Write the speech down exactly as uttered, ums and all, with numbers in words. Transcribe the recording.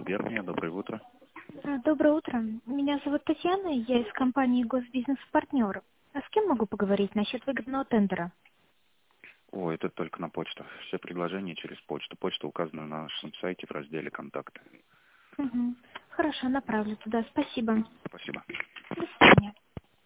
губерния. Доброе утро. А, Доброе утро. Меня зовут Татьяна, я из компании «Госбизнес-партнер». А с кем могу поговорить насчет выгодного тендера? О, это только на почту. Все предложения через почту. Почта указана на нашем сайте в разделе «Контакты». Угу. Хорошо, направлю туда. Спасибо. Спасибо. До свидания.